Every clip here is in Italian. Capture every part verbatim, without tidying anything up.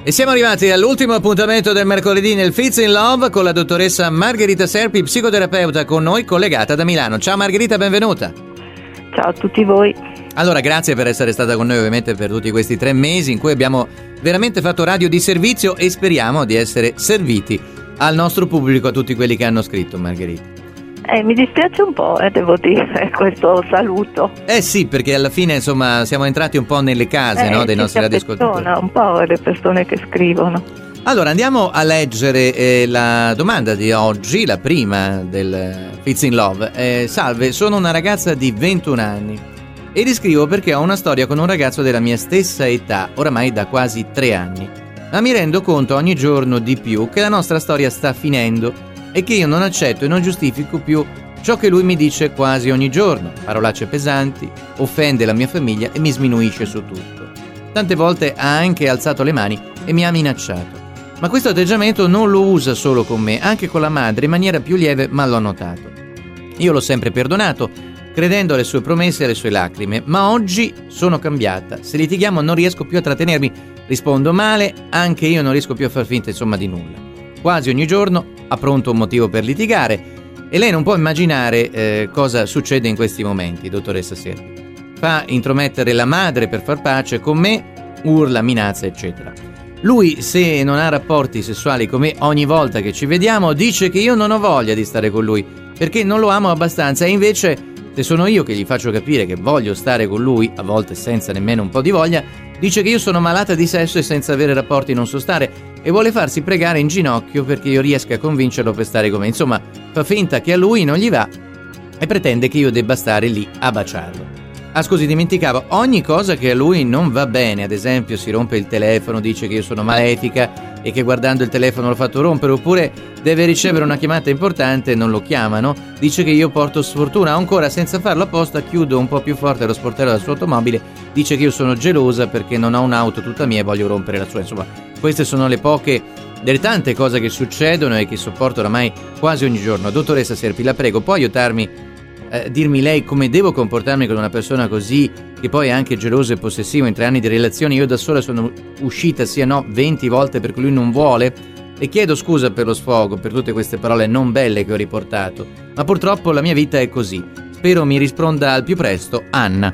E siamo arrivati all'ultimo appuntamento del mercoledì nel Fits in Love con la dottoressa Margherita Serpi, psicoterapeuta, con noi collegata da Milano. Ciao Margherita, benvenuta. Ciao a tutti voi. Allora, grazie per essere stata con noi ovviamente per tutti questi tre mesi in cui abbiamo veramente fatto radio di servizio e speriamo di essere serviti al nostro pubblico, a tutti quelli che hanno scritto, Margherita. Eh, mi dispiace un po', eh, devo dire, questo saluto. Eh sì, perché alla fine, insomma, siamo entrati un po' nelle case, eh, no, dei nostri radioascoltatori. Un po' le persone che scrivono. Allora, andiamo a leggere eh, la domanda di oggi, la prima del Fits in Love. Eh, salve, sono una ragazza di ventuno anni e vi scrivo perché ho una storia con un ragazzo della mia stessa età, oramai da quasi tre anni. Ma mi rendo conto ogni giorno di più che la nostra storia sta finendo e che io non accetto e non giustifico più ciò che lui mi dice quasi ogni giorno. Parolacce pesanti, offende la mia famiglia e mi sminuisce su tutto. Tante volte ha anche alzato le mani e mi ha minacciato. Ma questo atteggiamento non lo usa solo con me, anche con la madre in maniera più lieve, ma l'ho notato. Io l'ho sempre perdonato, credendo alle sue promesse e alle sue lacrime, ma oggi sono cambiata. Se litighiamo non riesco più a trattenermi, rispondo male, anche io non riesco più a far finta insomma di nulla. Quasi ogni giorno ha pronto un motivo per litigare e lei non può immaginare eh, cosa succede in questi momenti, dottoressa Serpi. Fa intromettere la madre per far pace con me, urla, minaccia, eccetera. Lui, se non ha rapporti sessuali con me ogni volta che ci vediamo, dice che io non ho voglia di stare con lui perché non lo amo abbastanza, e invece se sono io che gli faccio capire che voglio stare con lui, a volte senza nemmeno un po' di voglia, dice che io sono malata di sesso e senza avere rapporti non so stare, e vuole farsi pregare in ginocchio perché io riesca a convincerlo per stare con me. Insomma, fa finta che a lui non gli va e pretende che io debba stare lì a baciarlo. Ah scusi, dimenticavo, ogni cosa che a lui non va bene, ad esempio si rompe il telefono, dice che io sono malefica e che guardando il telefono l'ho fatto rompere, oppure deve ricevere una chiamata importante e non lo chiamano, dice che io porto sfortuna, ancora senza farlo apposta chiudo un po' più forte lo sportello del suo automobile, dice che io sono gelosa perché non ho un'auto tutta mia e voglio rompere la sua. Insomma, queste sono le poche delle tante cose che succedono e che sopporto oramai quasi ogni giorno. Dottoressa Serpi, la prego, può aiutarmi a dirmi lei come devo comportarmi con una persona così, che poi è anche geloso e possessivo? In tre anni di relazione io da sola sono uscita sia no venti volte perché lui non vuole. Le chiedo scusa per lo sfogo, per tutte queste parole non belle che ho riportato, ma purtroppo la mia vita è così. Spero mi risponda al più presto. Anna.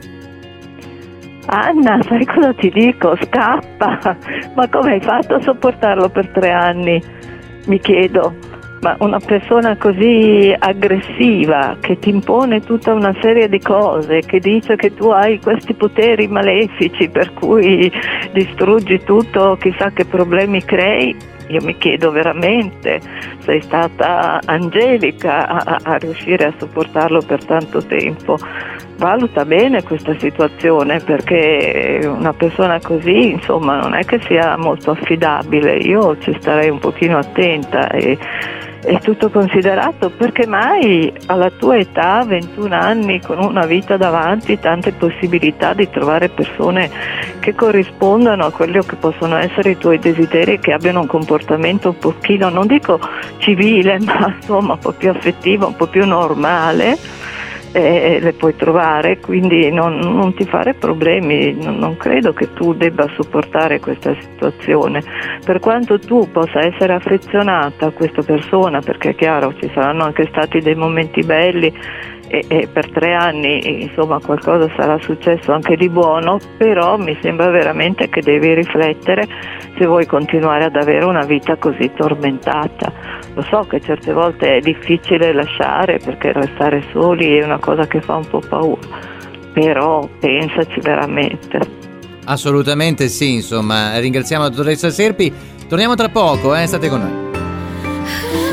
Anna, sai cosa ti dico? Scappa! Ma come hai fatto a sopportarlo per tre anni? Mi chiedo. Ma una persona così aggressiva, che ti impone tutta una serie di cose, che dice che tu hai questi poteri malefici per cui distruggi tutto, chissà che problemi crei, io mi chiedo veramente, sei stata angelica a, a riuscire a sopportarlo per tanto tempo. Valuta bene questa situazione, perché una persona così, insomma, non è che sia molto affidabile. Io ci starei un pochino attenta. E è tutto considerato, perché mai alla tua età, ventuno anni, con una vita davanti, tante possibilità di trovare persone che corrispondano a quello che possono essere i tuoi desideri, che abbiano un comportamento un pochino, non dico civile, ma insomma un po' più affettivo, un po' più normale, eh, le puoi trovare, quindi non, non ti fare problemi. Non, non credo che tu debba sopportare questa situazione, per quanto tu possa essere affezionata a questa persona, perché è chiaro ci saranno anche stati dei momenti belli e, e per tre anni insomma qualcosa sarà successo anche di buono, però mi sembra veramente che devi riflettere se vuoi continuare ad avere una vita così tormentata. Lo so che certe volte è difficile lasciare, perché restare soli è una cosa che fa un po' paura, però pensaci veramente. Assolutamente sì, insomma, ringraziamo la dottoressa Serpi, torniamo tra poco, eh, state con noi.